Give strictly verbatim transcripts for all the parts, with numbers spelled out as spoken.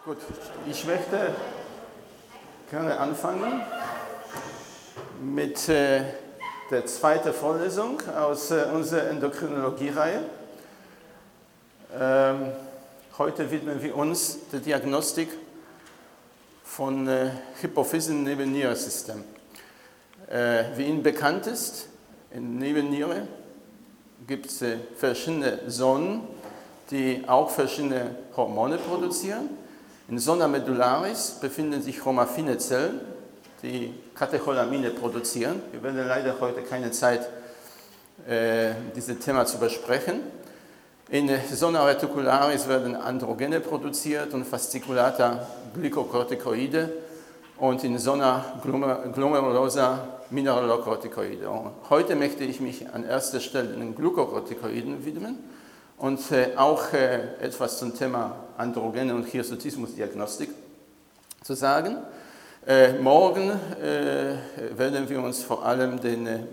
Gut, ich möchte gerne anfangen mit äh, der zweiten Vorlesung aus äh, unserer Endokrinologie-Reihe. Ähm, heute widmen wir uns der Diagnostik von äh, Hypophysen-Nebennierensystemen. Äh, wie Ihnen bekannt ist, in der Nebenniere gibt es äh, verschiedene Zonen, die auch verschiedene Hormone produzieren. In Zona medullaris befinden sich chromafine Zellen, die Katecholamine produzieren. Wir werden leider heute keine Zeit, äh, dieses Thema zu besprechen. In Zona reticularis werden Androgene produziert und Fasziculata Glykokortikoide und in Zona glomerulosa Mineralokortikoide. Und heute möchte ich mich an erster Stelle den Glukokortikoiden widmen und äh, auch äh, etwas zum Thema Androgene und Hirsutismusdiagnostik zu sagen. Äh, morgen äh, werden wir uns vor allem den äh,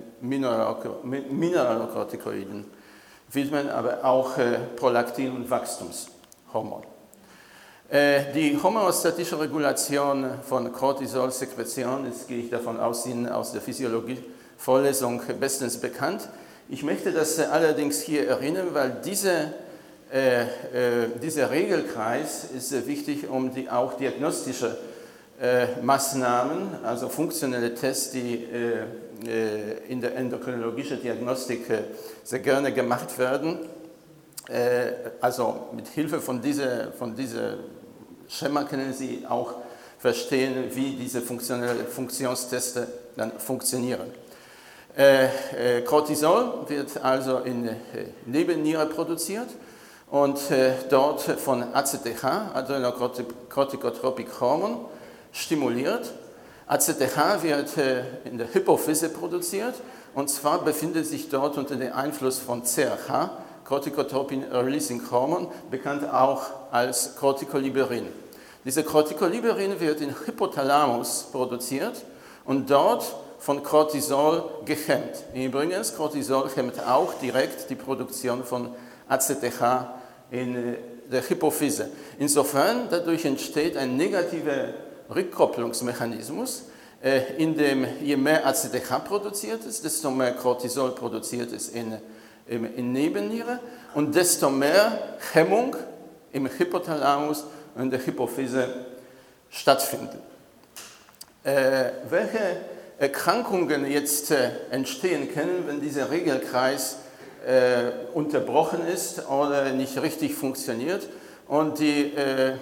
Mineralokortikoiden widmen, aber auch äh, Prolaktin und Wachstumshormon. Äh, die homöostatische Regulation von Cortisolsekretion ist, gehe ich davon aus, Ihnen aus der Physiologie-Vorlesung bestens bekannt. Ich möchte das äh, allerdings hier erinnern, weil diese, äh, äh, dieser Regelkreis ist äh, wichtig, um die, auch diagnostische äh, Maßnahmen, also funktionelle Tests, die äh, äh, in der endokrinologischen Diagnostik äh, sehr gerne gemacht werden, äh, also mit Hilfe von diesem von diese Schema können Sie auch verstehen, wie diese funktionelle Funktionsteste dann funktionieren. Äh, äh, Cortisol wird also in äh, Nebenniere produziert und äh, dort von A C T H, Adrenocorticotropic Hormon, stimuliert. A C T H wird äh, in der Hypophyse produziert und zwar befindet sich dort unter dem Einfluss von C R H, Corticotropin Releasing Hormon, bekannt auch als Corticoliberin. Diese Corticoliberin wird im Hypothalamus produziert und dort von Cortisol gehemmt. Übrigens, Cortisol hemmt auch direkt die Produktion von A C T H in der Hypophyse. Insofern, dadurch entsteht ein negativer Rückkopplungsmechanismus, in dem je mehr A C T H produziert ist, desto mehr Cortisol produziert ist in, in, in Nebenniere und desto mehr Hemmung im Hypothalamus und in der Hypophyse stattfindet. Äh, welche Erkrankungen jetzt äh, entstehen können, wenn dieser Regelkreis äh, unterbrochen ist oder nicht richtig funktioniert und die äh,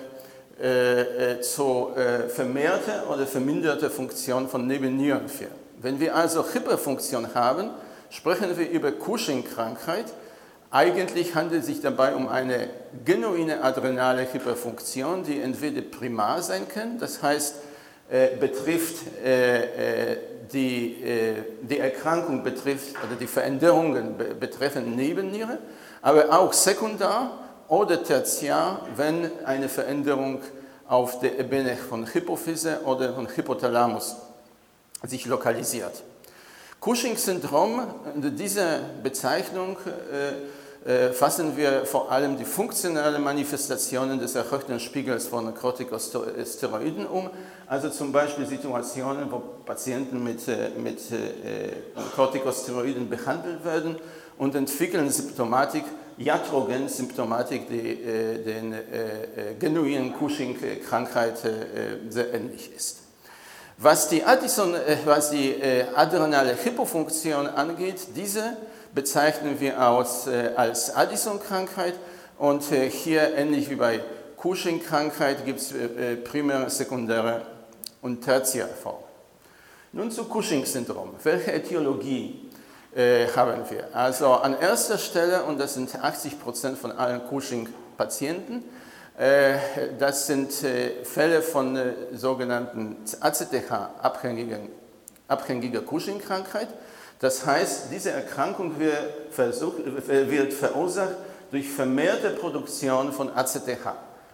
äh, zu äh, vermehrte oder verminderte Funktion von Nebennieren führt. Wenn wir also Hyperfunktion haben, sprechen wir über Cushing-Krankheit. Eigentlich handelt es sich dabei um eine genuine adrenale Hyperfunktion, die entweder primar sein kann, das heißt, Äh, betrifft, äh, die, äh, die Erkrankung betrifft, oder die Veränderungen be betreffen Nebenniere, aber auch sekundar oder tertiar, wenn eine Veränderung auf der Ebene von Hypophyse oder von Hypothalamus sich lokalisiert. Cushing-Syndrom, unter dieser Bezeichnung äh, Äh, fassen wir vor allem die funktionalen Manifestationen des erhöhten Spiegels von Corticosteroiden um, also zum Beispiel Situationen, wo Patienten mit, mit äh, Corticosteroiden behandelt werden und entwickeln Symptomatik, Iatrogen-Symptomatik, die äh, den äh, genuinen Cushing-Krankheit äh, sehr ähnlich ist. Was die, Addison, äh, was die äh, adrenale Hypofunktion angeht, diese bezeichnen wir als, äh, als Addison-Krankheit und äh, hier ähnlich wie bei Cushing-Krankheit gibt es äh, primäre, sekundäre und tertiäre Formen. Nun zu Cushing-Syndrom. Welche Ätiologie äh, haben wir? Also an erster Stelle, und das sind achtzig Prozent von allen Cushing-Patienten, äh, das sind äh, Fälle von äh, sogenannten A C T H-abhängiger abhängiger Cushing-Krankheit. Das heißt, diese Erkrankung wird, versucht, wird verursacht durch vermehrte Produktion von A C T H.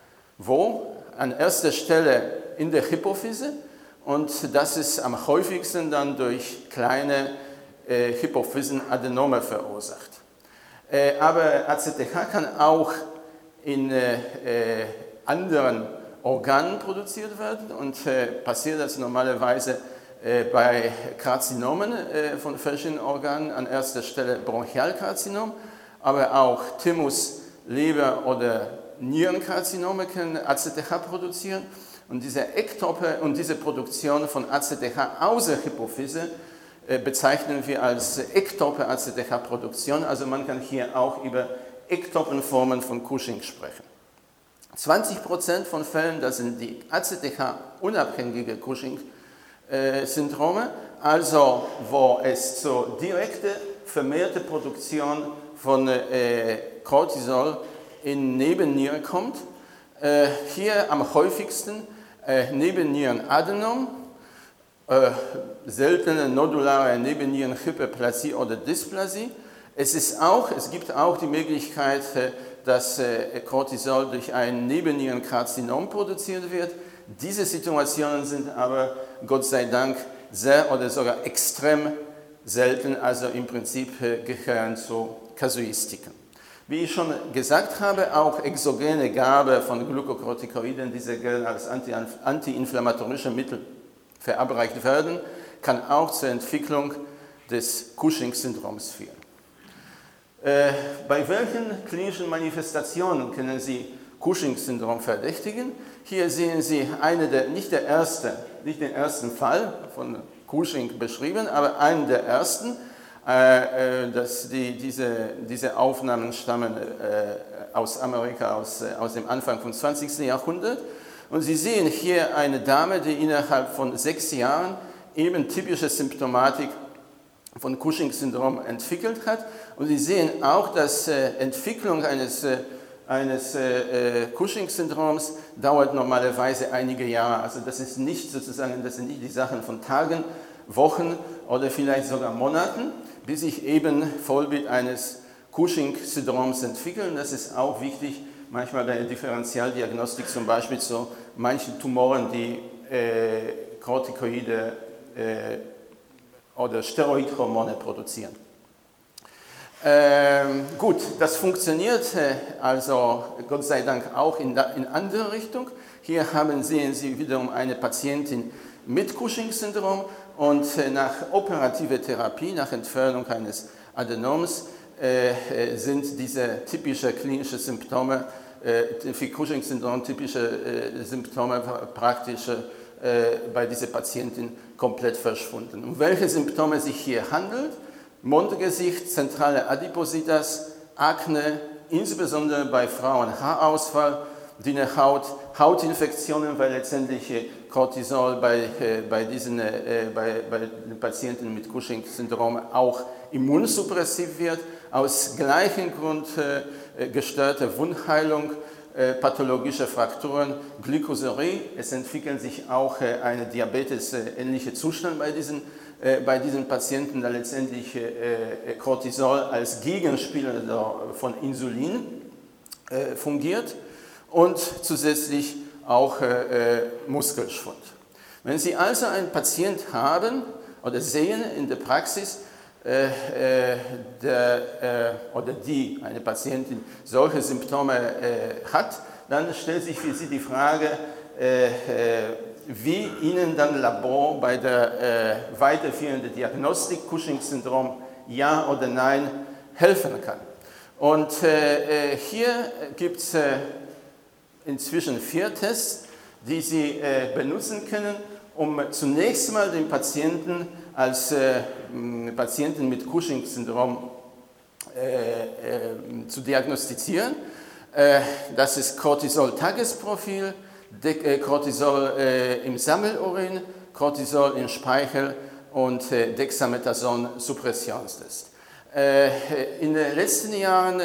Wo? An erster Stelle in der Hypophyse und das ist am häufigsten dann durch kleine äh, Hypophysenadenome verursacht. Äh, aber A C T H kann auch in äh, anderen Organen produziert werden und äh, passiert das normalerweise äh, bei Karzinomen äh, von verschiedenen Organen, an erster Stelle Bronchialkarzinom, aber auch Thymus, Leber- oder Nierenkarzinome können A C T H produzieren und diese Ektope und diese Produktion von A C T H außer Hypophyse äh, bezeichnen wir als Ektope-A C T H-Produktion, also man kann hier auch über Ektopenformen von Cushing sprechen. zwanzig Prozent von Fällen, das sind die A C T H-unabhängige Cushing-Syndrome, also wo es zur direkten vermehrte Produktion von äh, Cortisol in Nebennieren kommt. Äh, hier am häufigsten äh, Nebennierenadenom, äh, seltene nodulare Nebennierenhyperplasie oder Dysplasie. Es, ist auch, es gibt auch die Möglichkeit, äh, dass äh, Cortisol durch ein Nebennierenkarzinom produziert wird. Diese Situationen sind aber Gott sei Dank sehr oder sogar extrem selten, also im Prinzip äh, gehören zu Kasuistiken. Wie ich schon gesagt habe, auch exogene Gabe von Glukokortikoiden, diese gerne als antiinflammatorische Mittel verabreicht werden, kann auch zur Entwicklung des Cushing-Syndroms führen. Äh, bei welchen klinischen Manifestationen können Sie Cushing-Syndrom verdächtigen? Hier sehen Sie eine der, nicht, der erste, nicht den ersten Fall von Cushing beschrieben, aber einen der ersten. Äh, dass die, diese, diese Aufnahmen stammen äh, aus Amerika, aus, äh, aus dem Anfang des zwanzigsten Jahrhunderts. Und Sie sehen hier eine Dame, die innerhalb von sechs Jahren eben typische Symptomatik von Cushing-Syndrom entwickelt hat. Und Sie sehen auch, dass äh, Entwicklung eines, äh, eines äh, Cushing-Syndroms dauert normalerweise einige Jahre. Also das ist nicht sozusagen, das sind nicht die Sachen von Tagen, Wochen oder vielleicht sogar Monaten, bis sich eben Vollbild eines Cushing-Syndroms entwickeln. Das ist auch wichtig, manchmal bei der Differentialdiagnostik zum Beispiel zu manchen Tumoren, die äh, Corticoide äh, oder Steroidhormone produzieren. Ähm, gut, das funktioniert äh, also Gott sei Dank auch in, in andere Richtung. Hier haben, sehen Sie wiederum eine Patientin mit Cushing-Syndrom und äh, nach operativer Therapie, nach Entfernung eines Adenoms, äh, sind diese typischen klinischen Symptome, äh, für Cushing-Syndrom typische äh, Symptome praktisch äh, bei dieser Patientin komplett verschwunden. Um welche Symptome sich hier handelt? Mondgesicht, zentrale Adipositas, Akne, insbesondere bei Frauen Haarausfall, dünne Haut, Hautinfektionen, weil letztendlich Cortisol bei, äh, bei, diesen, äh, bei, bei den Patienten mit Cushing-Syndrom auch immunsuppressiv wird. Aus gleichem Grund äh, gestörte Wundheilung, äh, pathologische Frakturen, Glykosurie. Es entwickelt sich auch äh, ein Diabetes-ähnlicher Zustand bei diesen, äh, bei diesen Patienten, da letztendlich äh, Cortisol als Gegenspieler von Insulin äh, fungiert. Und zusätzlich auch äh, Muskelschwund. Wenn Sie also einen Patient haben oder sehen in der Praxis, äh, äh, der, äh, oder die, eine Patientin, solche Symptome äh, hat, dann stellt sich für Sie die Frage, äh, äh, wie Ihnen dann Labor bei der äh, weiterführenden Diagnostik Cushing-Syndrom ja oder nein helfen kann. Und äh, hier gibt es äh, inzwischen vier Tests, die Sie äh, benutzen können, um zunächst mal den Patienten als äh, Patienten mit Cushing-Syndrom äh, äh, zu diagnostizieren. Äh, das ist Cortisol-Tagesprofil, äh, Cortisol äh, im Sammelurin, Cortisol im Speichel und äh, Dexamethason-Suppressionstest. In den letzten Jahren,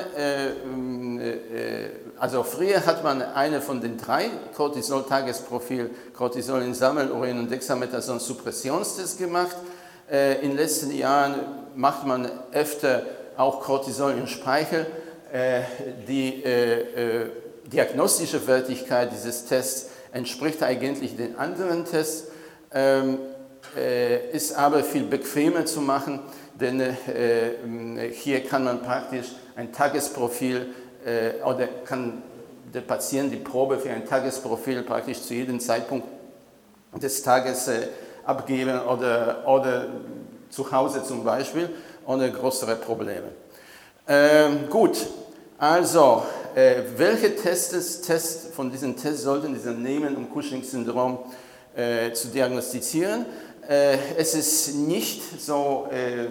also früher hat man eine von den drei Cortisol-Tagesprofil, Cortisol in Sammelurin und Dexamethason-Suppressionstest gemacht. In den letzten Jahren macht man öfter auch Cortisol im Speichel. Die diagnostische Wertigkeit dieses Tests entspricht eigentlich den anderen Tests, ist aber viel bequemer zu machen, denn äh, hier kann man praktisch ein Tagesprofil äh, oder kann der Patient die Probe für ein Tagesprofil praktisch zu jedem Zeitpunkt des Tages äh, abgeben oder, oder zu Hause zum Beispiel, ohne größere Probleme. Ähm, gut, also, äh, welche Tests, Tests von diesen Tests sollten Sie nehmen, um Cushing-Syndrom äh, zu diagnostizieren? Äh, es ist nicht so äh,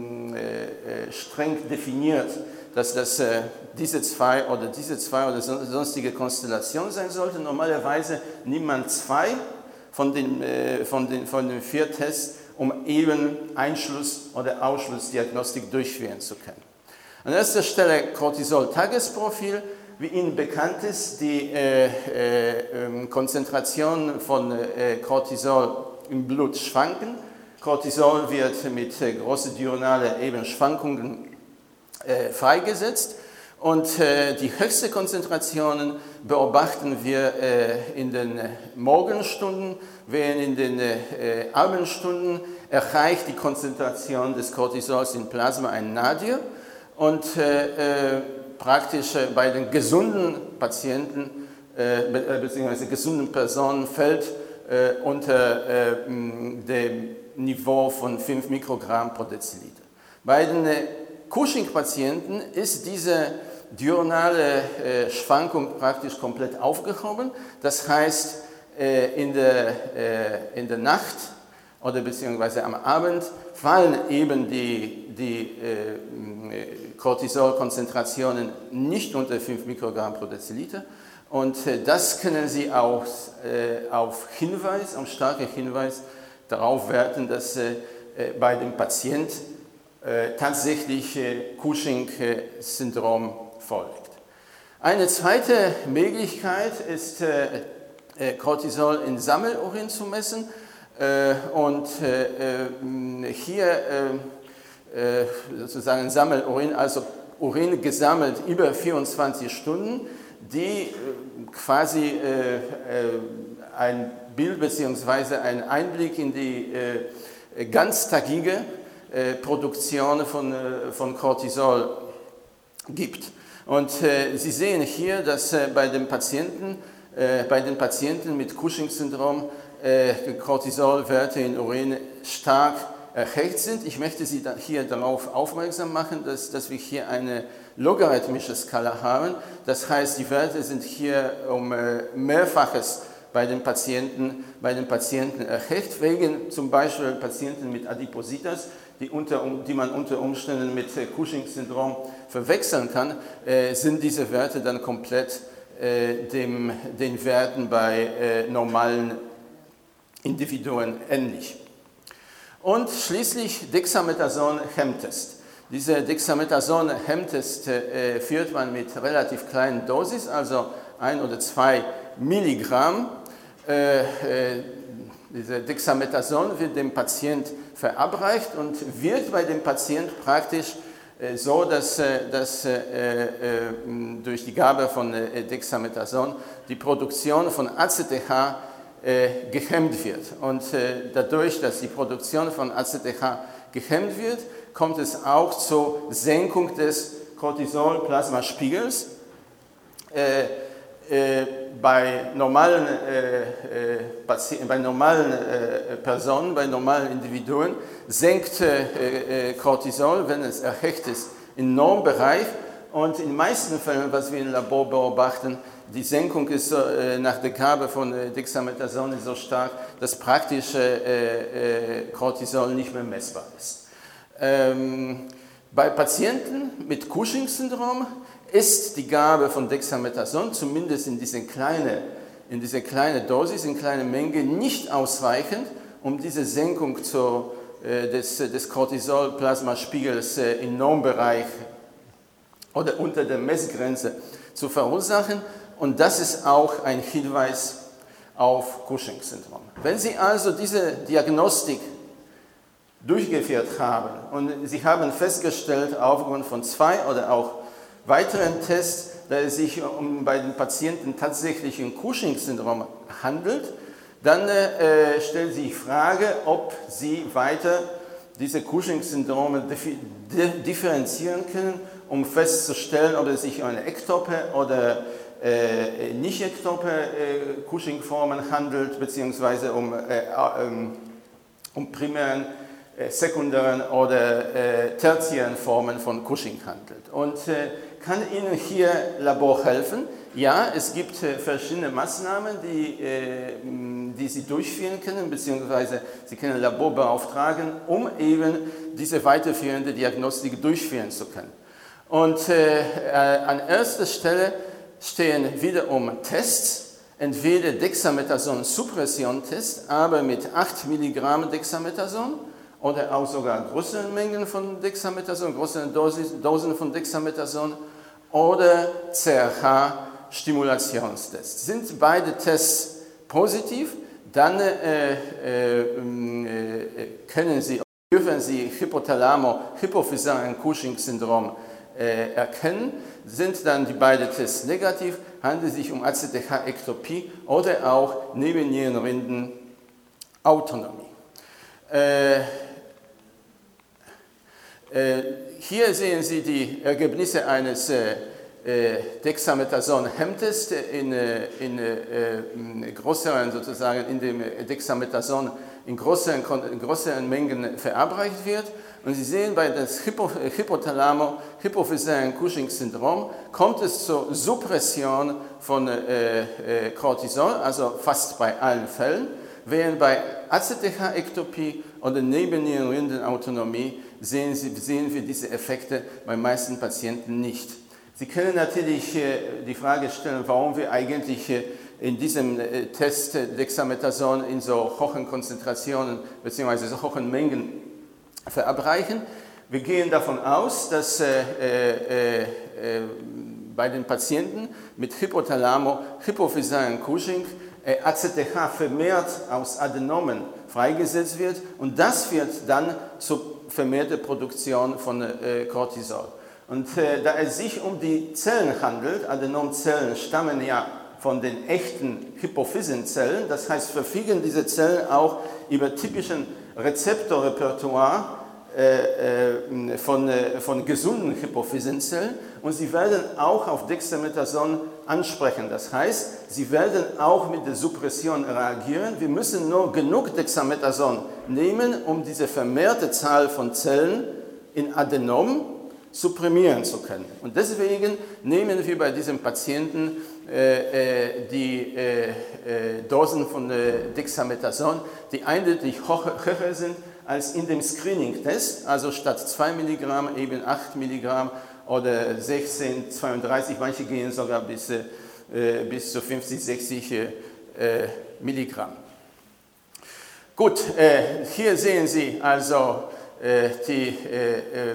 äh, streng definiert, dass das äh, diese zwei oder diese zwei oder sonstige Konstellation sein sollte. Normalerweise nimmt man zwei von den, äh, von den, von den vier Tests, um eben Einschluss- oder Ausschlussdiagnostik durchführen zu können. An erster Stelle Cortisol-Tagesprofil. Wie Ihnen bekannt ist, die äh, äh, Konzentration von äh, Cortisol im Blut schwanken. Cortisol wird mit äh, großen diurnalen eben Schwankungen äh, freigesetzt und äh, die höchsten Konzentrationen beobachten wir äh, in den Morgenstunden, während in den äh, Abendstunden erreicht die Konzentration des Cortisols im Plasma ein Nadir. Und äh, äh, praktisch äh, bei den gesunden Patienten äh, bzw. gesunden Personen fällt äh, unter äh, dem Niveau von fünf Mikrogramm pro Deziliter. Bei den äh, Cushing-Patienten ist diese diurnale äh, Schwankung praktisch komplett aufgehoben. Das heißt, äh, in, der, äh, in der Nacht oder beziehungsweise am Abend fallen eben die, die äh, Cortisol-Konzentrationen nicht unter fünf Mikrogramm pro Deziliter. Und äh, das können Sie auch äh, auf Hinweis, auf starken Hinweis darauf werten, dass äh, bei dem Patient äh, tatsächlich äh, Cushing-Syndrom vorliegt. Eine zweite Möglichkeit ist, äh, äh, Cortisol in Sammelurin zu messen. Äh, und äh, hier äh, sozusagen Sammelurin, also Urin gesammelt über vierundzwanzig Stunden, die äh, quasi äh, äh, ein Bild bzw. einen Einblick in die äh, ganztägige äh, Produktion von, äh, von Cortisol gibt. Und äh, Sie sehen hier, dass äh, bei, den Patienten, äh, bei den Patienten mit Cushing-Syndrom äh, Cortisolwerte in Urin stark erhöht sind. Ich möchte Sie hier darauf aufmerksam machen, dass, dass wir hier eine logarithmische Skala haben. Das heißt, die Werte sind hier um äh, Mehrfaches bei den Patienten, bei den Patienten erhöht, wegen zum Beispiel Patienten mit Adipositas, die, unter, die man unter Umständen mit äh, Cushing-Syndrom verwechseln kann, äh, sind diese Werte dann komplett äh, dem, den Werten bei äh, normalen Individuen ähnlich. Und schließlich Dexamethason-Hemmtest. Diese Dexamethason-Hemmtest äh, führt man mit relativ kleinen Dosis, also ein oder zwei Milligramm. Äh, äh, diese Dexamethason wird dem Patient verabreicht und wird bei dem Patient praktisch äh, so, dass, äh, dass äh, äh, durch die Gabe von äh, Dexamethason die Produktion von A C T H äh, gehemmt wird. Und äh, dadurch, dass die Produktion von A C T H gehemmt wird, kommt es auch zur Senkung des Cortisol-Plasmaspiegels. Äh, äh, bei normalen, äh, äh, bei normalen äh, Personen, bei normalen Individuen senkt äh, äh, Cortisol, wenn es erhöht ist, im Normbereich. Und in den meisten Fällen, was wir im Labor beobachten, die Senkung ist äh, nach der Gabe von äh, Dexamethason so stark, dass praktisch äh, äh, Cortisol nicht mehr messbar ist. Ähm, bei Patienten mit Cushing-Syndrom ist die Gabe von Dexamethason, zumindest in diese kleine, in diese kleine Dosis, in kleiner Menge, nicht ausreichend, um diese Senkung zu, äh, des, des Cortisol-Plasmaspiegels äh, im Normbereich oder unter der Messgrenze zu verursachen. Und das ist auch ein Hinweis auf Cushing-Syndrom. Wenn Sie also diese Diagnostik durchgeführt haben und Sie haben festgestellt, aufgrund von zwei oder auch weiteren Tests, dass es sich um bei den Patienten tatsächlich ein Cushing-Syndrom handelt, dann äh, stellen Sie die Frage, ob Sie weiter diese Cushing-Syndrome differenzieren können, um festzustellen, ob es sich um eine Ektope oder äh, nicht ektope äh, Cushing-Formen handelt, beziehungsweise um, äh, ähm, um primären, äh, sekundären oder äh, tertiären Formen von Cushing handelt. Und äh, kann Ihnen hier Labor helfen? Ja, es gibt äh, verschiedene Maßnahmen, die, äh, die Sie durchführen können, beziehungsweise Sie können Labor beauftragen, um eben diese weiterführende Diagnostik durchführen zu können. Und äh, äh, an erster Stelle stehen wiederum Tests, entweder Dexamethason-Suppression-Test, aber mit acht Milligramm Dexamethason oder auch sogar größeren Mengen von Dexamethason, größeren Dosen von Dexamethason oder C R H-Stimulationstest. Sind beide Tests positiv, dann äh, äh, äh, können Sie, dürfen Sie hypothalamo-hypophysären Cushing-Syndrom äh, erkennen. Sind dann die beiden Tests negativ, handelt es sich um A C T H-Ektopie oder auch Nebennierenrindenautonomie. Äh, äh, hier sehen Sie die Ergebnisse eines äh, Dexamethason-Hemmtests in, in, in größeren, sozusagen in dem Dexamethason in größeren, in größeren Mengen verabreicht wird. Und Sie sehen, bei dem Hypothalamo-hypophysären Cushing-Syndrom kommt es zur Suppression von äh, äh, Cortisol, also fast bei allen Fällen, während bei A C T H-Ektopie oder Nebennierenrindenautonomie sehen, Sie, sehen wir diese Effekte bei meisten Patienten nicht. Sie können natürlich äh, die Frage stellen, warum wir eigentlich äh, in diesem äh, Test Dexamethason in so hohen Konzentrationen bzw. so hohen Mengen verabreichen. Wir gehen davon aus, dass äh, äh, äh, bei den Patienten mit Hypothalamo-hypophysären Cushing äh, A C T H vermehrt aus Adenomen freigesetzt wird und das führt dann zur vermehrten Produktion von äh, Cortisol. Und äh, da es sich um die Zellen handelt, Adenomzellen stammen ja von den echten Hypophysenzellen, das heißt, verfügen diese Zellen auch über typischen Rezeptorrepertoire äh, äh, von, äh, von gesunden Hypophysenzellen und sie werden auch auf Dexamethason ansprechen. Das heißt, sie werden auch mit der Suppression reagieren. Wir müssen nur genug Dexamethason nehmen, um diese vermehrte Zahl von Zellen in Adenom supprimieren zu können. Und deswegen nehmen wir bei diesem Patienten äh, äh, die äh, äh, Dosen von äh, Dexamethason, die eindeutig höher sind als in dem Screening-Test, also statt zwei Milligramm eben acht Milligramm oder sechzehn, zweiunddreißig, manche gehen sogar bis, äh, bis zu fünfzig, sechzig äh, Milligramm. Gut, äh, hier sehen Sie also die äh, äh,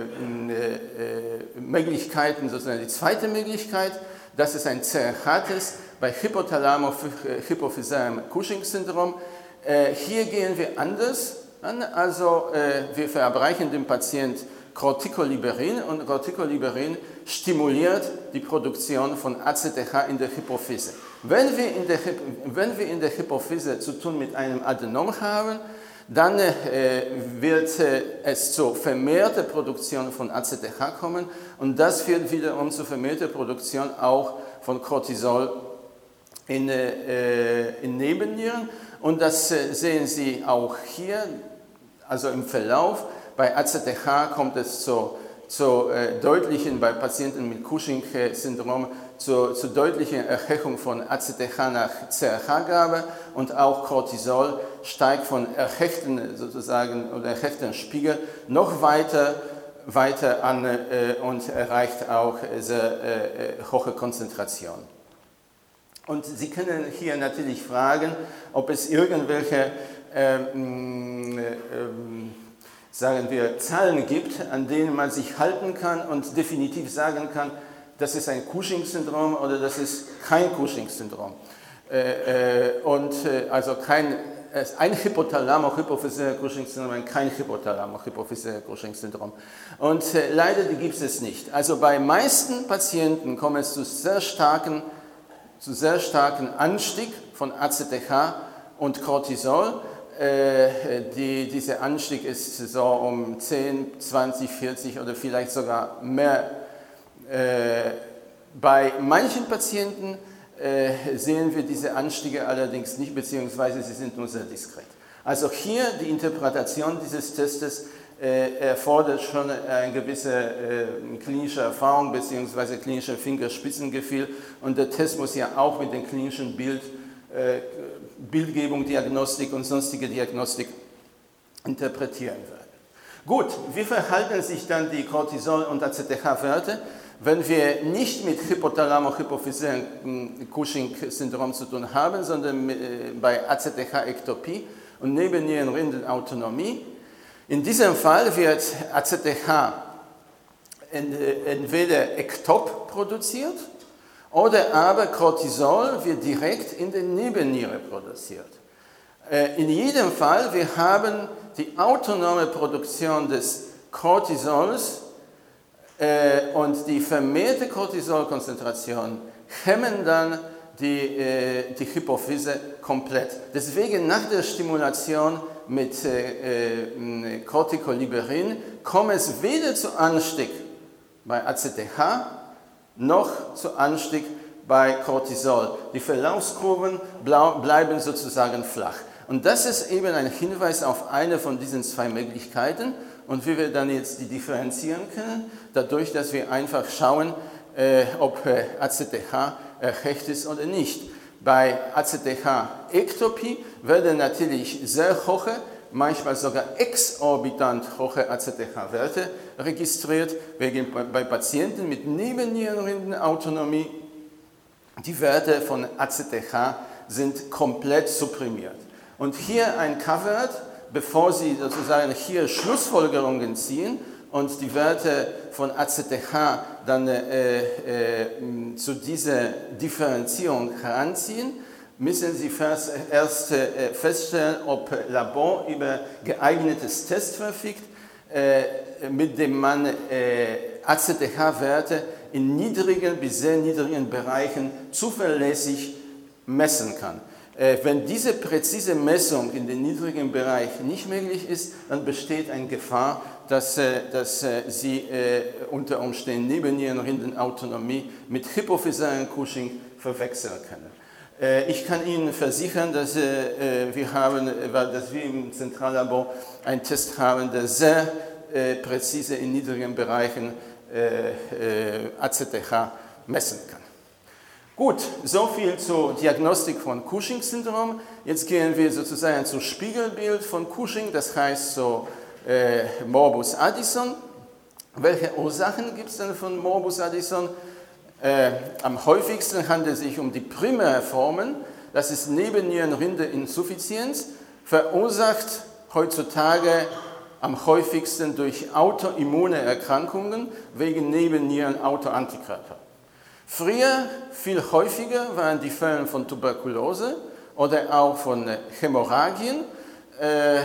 äh, Möglichkeiten, sozusagen die zweite Möglichkeit, das ist ein C R H-Test bei Hypothalamo-hypophysären Cushing-Syndrom. Äh, hier gehen wir anders an, also äh, wir verabreichen dem Patient Corticoliberin und Corticoliberin stimuliert die Produktion von A C T H in der Hypophyse. Wenn wir in der, wenn wir in der Hypophyse zu tun mit einem Adenom haben, dann äh, wird äh, es zur vermehrten Produktion von A C T H kommen und das führt wiederum zur vermehrten Produktion auch von Cortisol in, äh, in Nebennieren und das äh, sehen Sie auch hier, also im Verlauf. Bei A C T H kommt es zu, zu äh, deutlichen, bei Patienten mit Cushing-Syndrom, zur, zur deutlichen Erhöhung von A C T H nach C R H-Gabe und auch Cortisol steigt von erhöhten sozusagen oder erhöhten Spiegel noch weiter, weiter an äh, und erreicht auch sehr äh, hohe Konzentration. Und Sie können hier natürlich fragen, ob es irgendwelche ähm, ähm, sagen wir, Zahlen gibt, an denen man sich halten kann und definitiv sagen kann, das ist ein Cushing-Syndrom oder das ist kein Cushing-Syndrom. Äh, äh, und äh, also kein, äh, ein Hypothalamo-hypophysärer Cushing-Syndrom, kein Hypothalamo-hypophysärer Cushing-Syndrom. Und äh, leider die gibt es nicht. Also bei meisten Patienten kommt es zu sehr starken, zu sehr starken Anstieg von A C T H und Cortisol. Äh, die, dieser Anstieg ist so um zehn, zwanzig, vierzig oder vielleicht sogar mehr. Äh, bei manchen Patienten äh, sehen wir diese Anstiege allerdings nicht, beziehungsweise sie sind nur sehr diskret. Also hier die Interpretation dieses Testes äh, erfordert schon eine gewisse äh, klinische Erfahrung bzw. klinische Fingerspitzengefühl und der Test muss ja auch mit dem klinischen Bild, äh, Bildgebung, Diagnostik und sonstige Diagnostik interpretieren werden. Gut, wie verhalten sich dann die Cortisol- und A C T H-Werte, wenn wir nicht mit hypothalamo-hypophysären Cushing-Syndrom zu tun haben, sondern bei A C T H-Ektopie und Nebennierenrindenautonomie? In diesem Fall wird A C T H entweder ektop produziert oder aber Cortisol wird direkt in der Nebenniere produziert. In jedem Fall, wir haben die autonome Produktion des Cortisols äh, und die vermehrte Cortisolkonzentration hemmen dann die, äh, die Hypophyse komplett. Deswegen nach der Stimulation mit äh, äh, Corticoliberin kommt es weder zu Anstieg bei A C T H noch zu Anstieg bei Cortisol. Die Verlaufskurven bleiben sozusagen flach. Und das ist eben ein Hinweis auf eine von diesen zwei Möglichkeiten und wie wir dann jetzt die differenzieren können, dadurch, dass wir einfach schauen, äh, ob äh, A C T H erhöht ist oder nicht. Bei A C T H-Ektopie werden natürlich sehr hohe, manchmal sogar exorbitant hohe A C T H-Werte registriert, wegen bei Patienten mit Nebennierenrindenautonomie die Werte von A C T H sind komplett supprimiert. Und hier ein K-Wert, bevor Sie sozusagen hier Schlussfolgerungen ziehen und die Werte von A C T H dann äh, äh, zu dieser Differenzierung heranziehen, müssen Sie erst, erst äh, feststellen, ob Labor über geeignetes Test verfügt, äh, mit dem man äh, A C T H-Werte in niedrigen bis sehr niedrigen Bereichen zuverlässig messen kann. Wenn diese präzise Messung in den niedrigen Bereich nicht möglich ist, dann besteht eine Gefahr, dass, dass Sie unter Umständen Nebennierenrindenautonomie mit hypophysären Cushing verwechseln können. Ich kann Ihnen versichern, dass wir, haben, dass wir im Zentrallabor einen Test haben, der sehr präzise in niedrigen Bereichen A C T H messen kann. Gut, soviel zur Diagnostik von Cushing-Syndrom. Jetzt gehen wir sozusagen zum Spiegelbild von Cushing, das heißt so äh, Morbus Addison. Welche Ursachen gibt es denn von Morbus Addison? Äh, am häufigsten handelt es sich um die Primärformen, das ist Nebennierenrindeninsuffizienz, verursacht heutzutage am häufigsten durch autoimmune Erkrankungen wegen Nebennieren-Autoantikörper. Früher, viel häufiger, waren die Fälle von Tuberkulose oder auch von Hämorrhagien. Äh,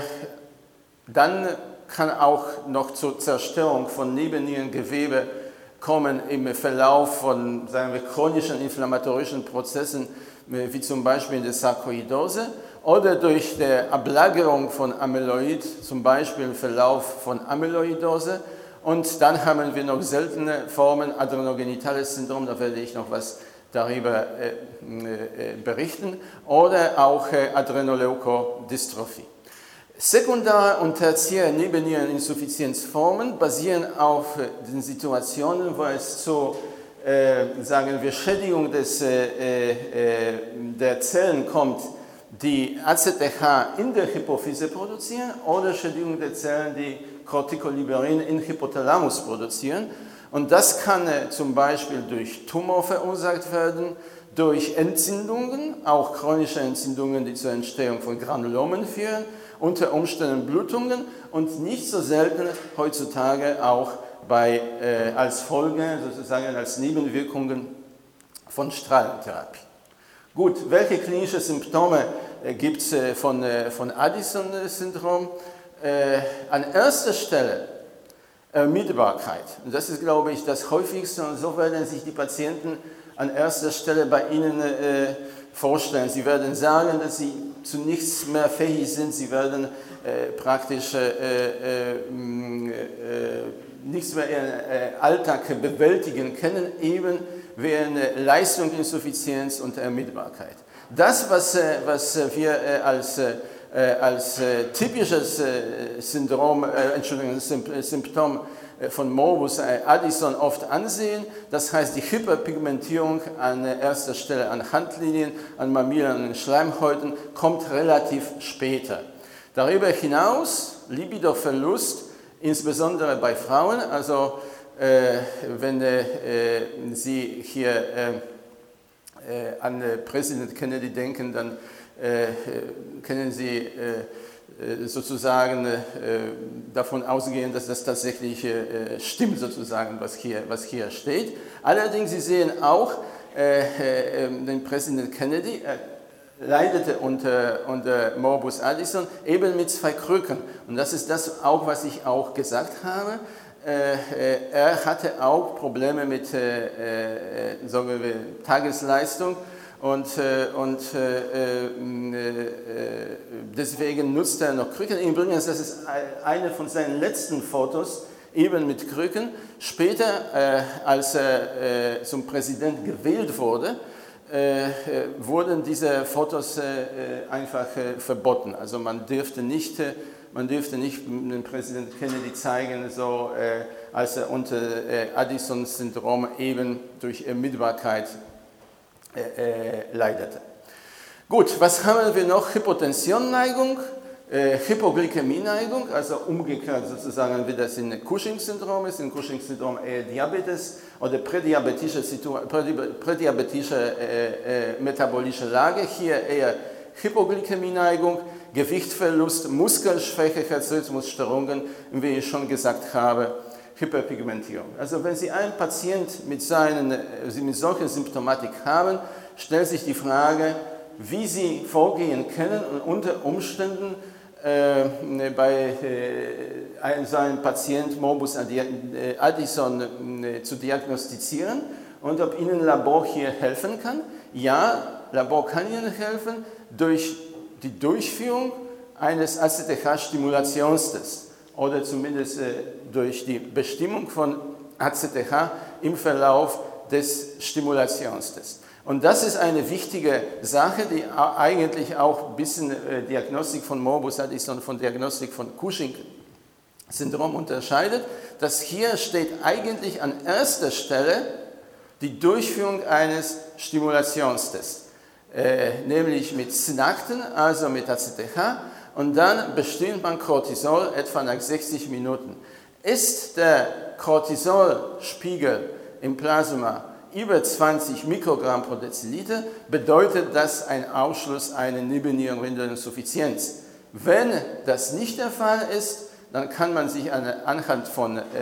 dann kann auch noch zur Zerstörung von Nebennierengewebe kommen im Verlauf von, sagen wir, chronischen inflammatorischen Prozessen, wie zum Beispiel in der Sarkoidose, oder durch die Ablagerung von Amyloid, zum Beispiel im Verlauf von Amyloidose. Und dann haben wir noch seltene Formen, adrenogenitales Syndrom, da werde ich noch was darüber äh, äh, berichten, oder auch äh, Adrenoleukodystrophie. Sekundäre und tertiäre Nebenniereninsuffizienzformen basieren auf äh, den Situationen, wo es zu, äh, sagen wir, Schädigung des, äh, äh, der Zellen kommt, die A C T H in der Hypophyse produzieren, oder Schädigung der Zellen, die Corticoliberin in Hypothalamus produzieren. Und das kann äh, zum Beispiel durch Tumor verursacht werden, durch Entzündungen, auch chronische Entzündungen, die zur Entstehung von Granulomen führen, unter Umständen Blutungen und nicht so selten heutzutage auch bei, äh, als Folge, sozusagen als Nebenwirkungen von Strahlentherapie. Gut, welche klinische Symptome äh, gibt es äh, von, äh, von Addison-Syndrom? Äh, an erster Stelle Ermüdbarkeit. Und das ist, glaube ich, das häufigste, und so werden sich die Patienten an erster Stelle bei Ihnen äh, vorstellen. Sie werden sagen, dass sie zu nichts mehr fähig sind, sie werden äh, praktisch äh, äh, äh, nichts mehr ihren äh, Alltag bewältigen können, eben wären Leistungsinsuffizienz und Ermittelbarkeit. Das, was, was wir als, als typisches Syndrom, Entschuldigung, Symptom von Morbus Addison oft ansehen, das heißt die Hyperpigmentierung an erster Stelle an Handlinien, an Mammilen und Schleimhäuten, kommt relativ später. Darüber hinaus Libidoverlust, insbesondere bei Frauen, also äh, wenn äh, Sie hier äh, äh, an äh, Präsident Kennedy denken, dann äh, können Sie äh, sozusagen äh, davon ausgehen, dass das tatsächlich äh, stimmt, sozusagen, was hier, was hier steht. Allerdings, Sie sehen auch äh, äh, den Präsident Kennedy, äh, leidete unter, unter Morbus Addison eben mit zwei Krücken. Und das ist das auch, was ich auch gesagt habe. Äh, er hatte auch Probleme mit äh, äh, sagen wir, Tagesleistung und, äh, und äh, äh, deswegen nutzt er noch Krücken. Übrigens, das ist eine von seinen letzten Fotos, eben mit Krücken. Später, äh, als er äh, zum Präsident gewählt wurde, Äh, wurden diese Fotos äh, einfach äh, verboten. Also man dürfte nicht, äh, man dürfte nicht den Präsident Kennedy zeigen, so, äh, als er unter äh, Addison-Syndrom eben durch Ermittelbarkeit äh, äh, leidete. Gut, was haben wir noch? Hypotensionneigung, äh, Hypoglykämie-Neigung, also umgekehrt sozusagen, wie das in Cushing-Syndrom ist. In Cushing-Syndrom eher Diabetes oder prädiabetische, prädiabetische äh, äh, metabolische Lage. Hier eher Hypoglykämie-Neigung, Gewichtsverlust, Muskelschwäche, Herzrhythmusstörungen, wie ich schon gesagt habe, Hyperpigmentierung. Also wenn Sie einen Patient mit, seinen, mit solcher Symptomatik haben, stellt sich die Frage, wie Sie vorgehen können und unter Umständen äh, bei äh, so einem Patient Morbus Addison äh, zu diagnostizieren und ob Ihnen Labor hier helfen kann. Ja, Labor kann Ihnen helfen durch die Durchführung eines A C T H-Stimulationstests oder zumindest äh, durch die Bestimmung von A C T H im Verlauf des Stimulationstests. Und das ist eine wichtige Sache, die eigentlich auch ein bisschen äh, Diagnostik von Morbus Addison von Diagnostik von Cushing-Syndrom unterscheidet, dass hier steht eigentlich an erster Stelle die Durchführung eines Stimulationstests, äh, nämlich mit Synakten, also mit A C T H, und dann bestimmt man Cortisol etwa nach sechzig Minuten. Ist der Cortisolspiegel im Plasma über zwanzig Mikrogramm pro Deziliter, bedeutet das ein Ausschluss einer Nebennierenrindeninsuffizienz. Wenn das nicht der Fall ist, dann kann man sich anhand, von, äh,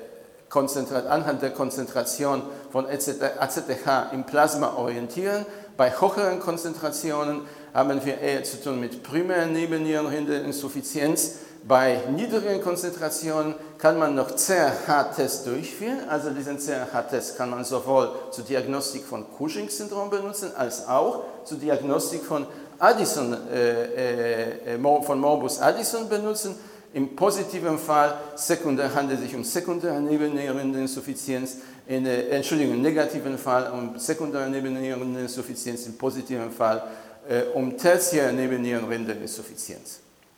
anhand der Konzentration von A C T H im Plasma orientieren. Bei höheren Konzentrationen haben wir eher zu tun mit primären Nebennierenrindeninsuffizienz. Bei niedrigen Konzentrationen kann man noch C R H-Test durchführen. Also diesen C R H-Test kann man sowohl zur Diagnostik von Cushing-Syndrom benutzen, als auch zur Diagnostik von, Addison, äh, äh, von Morbus Addison benutzen. Im positiven Fall sekundär, handelt es sich um sekundäre Nebenniereninsuffizienz, in, äh, Entschuldigung, im negativen Fall um sekundäre Nebenniereninsuffizienz, im positiven Fall äh, um tertiäre Nebennierenrindeninsuffizienz.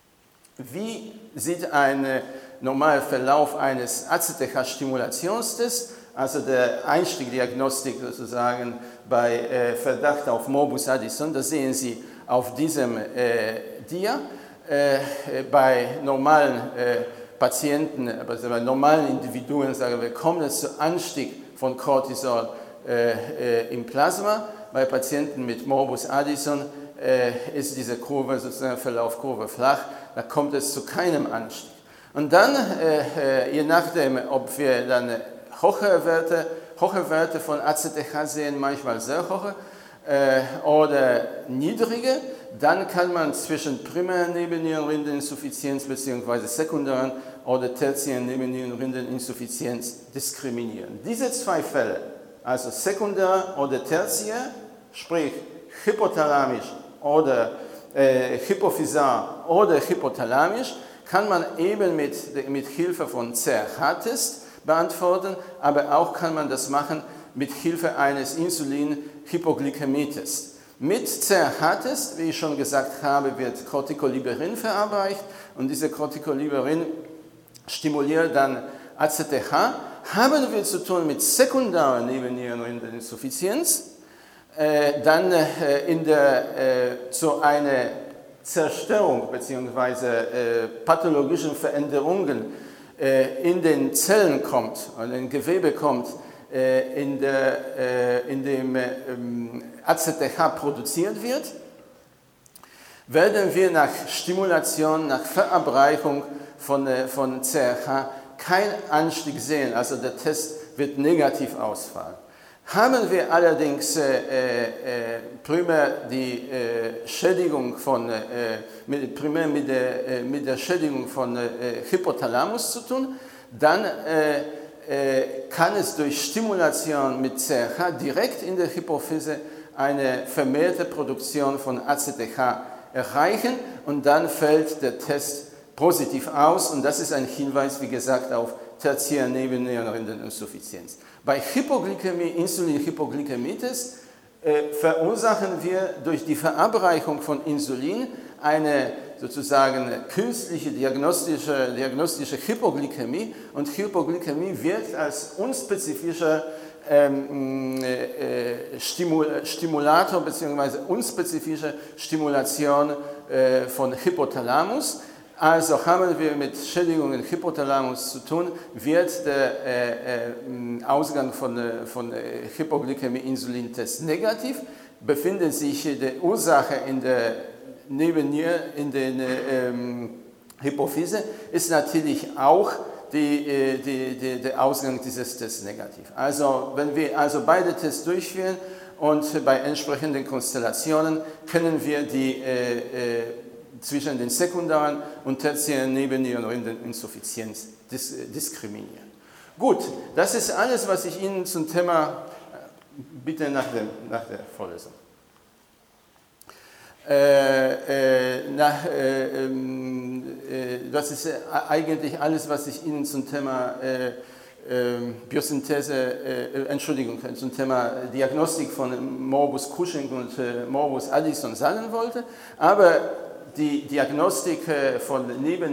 Wie sieht ein normaler Verlauf eines A C T H-Stimulationstests, also der Einstiegdiagnostik sozusagen bei äh, Verdacht auf Morbus Addison? Das sehen Sie auf diesem äh, Dia. Äh, bei normalen äh, Patienten, also bei normalen Individuen, sagen wir, kommt es zu Anstieg von Cortisol äh, äh, im Plasma. Bei Patienten mit Morbus Addison äh, ist diese Kurve, sozusagen Verlaufkurve flach. Da kommt es zu keinem Anstieg. Und dann, äh, je nachdem, ob wir dann hohe Werte, hohe Werte von A C T H sehen, manchmal sehr hohe, äh, oder niedrige, dann kann man zwischen primären Nebennierenrindeninsuffizienz bzw. sekundären oder tertiären Nebennierenrindeninsuffizienz diskriminieren. Diese zwei Fälle, also sekundär oder tertiär, sprich hypothalamisch oder äh, hypophysar oder hypothalamisch, kann man eben mit, mit Hilfe von C R H-Test beantworten, aber auch kann man das machen mit Hilfe eines Insulin-Hypoglykämie-Tests. Mit C R H-Test, wie ich schon gesagt habe, wird Corticoliberin verabreicht und diese Corticoliberin stimuliert dann A C T H. Haben wir zu tun mit sekundarer Nebennierenrindeninsuffizienz, äh, dann äh, in der, äh, zu einer Zerstörung bzw. Äh, pathologischen Veränderungen äh, in den Zellen kommt, oder in Gewebe kommt, äh, in, der, äh, in dem äh, A C T H produziert wird, werden wir nach Stimulation, nach Verabreichung von, äh, von C R H keinen Anstieg sehen, also der Test wird negativ ausfallen. Haben wir allerdings äh, äh, primär die äh, Schädigung von, äh, mit, primär mit der, äh, mit der Schädigung von äh, Hypothalamus zu tun, dann äh, äh, kann es durch Stimulation mit C R H direkt in der Hypophyse eine vermehrte Produktion von A C T H erreichen und dann fällt der Test positiv aus und das ist ein Hinweis, wie gesagt, auf tertiäre Nebennierenrindeninsuffizienz. Bei Hypoglykämie, Insulin-Hypoglykämie-Test äh, verursachen wir durch die Verabreichung von Insulin eine sozusagen künstliche diagnostische, diagnostische Hypoglykämie und Hypoglykämie wirkt als unspezifischer ähm, äh, Stimul Stimulator bzw. unspezifische Stimulation äh, von Hypothalamus. Also haben wir mit Schädigungen im Hypothalamus zu tun, wird der äh, äh, Ausgang von, äh, von äh, Hypoglykämie-Insulintest negativ, befindet sich die Ursache in der Nebenniere, in der ähm, Hypophyse, ist natürlich auch die, äh, die, die, der Ausgang dieses Tests negativ. Also wenn wir also beide Tests durchführen und bei entsprechenden Konstellationen können wir die äh, äh, zwischen den sekundaren und tertiären Nebennierenrindeninsuffizienz dis diskriminieren. Gut, das ist alles, was ich Ihnen zum Thema, bitte nach, dem, nach der Vorlesung. Äh, äh, nach, äh, äh, das ist eigentlich alles, was ich Ihnen zum Thema äh, äh, Biosynthese, äh, Entschuldigung, zum Thema Diagnostik von Morbus Cushing und äh, Morbus Addison sagen wollte, aber die Diagnostik von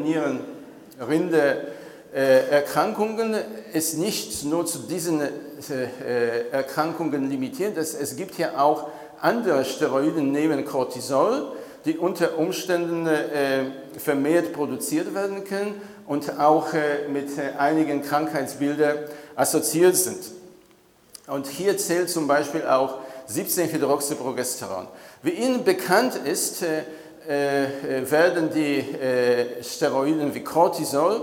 Nebennierenrinde-Erkrankungen ist nicht nur zu diesen Erkrankungen limitiert. Es gibt ja auch andere Steroiden neben Cortisol, die unter Umständen vermehrt produziert werden können und auch mit einigen Krankheitsbildern assoziiert sind. Und hier zählt zum Beispiel auch siebzehn Hydroxyprogesteron. Wie Ihnen bekannt ist, Äh, werden die äh, Steroiden wie Cortisol,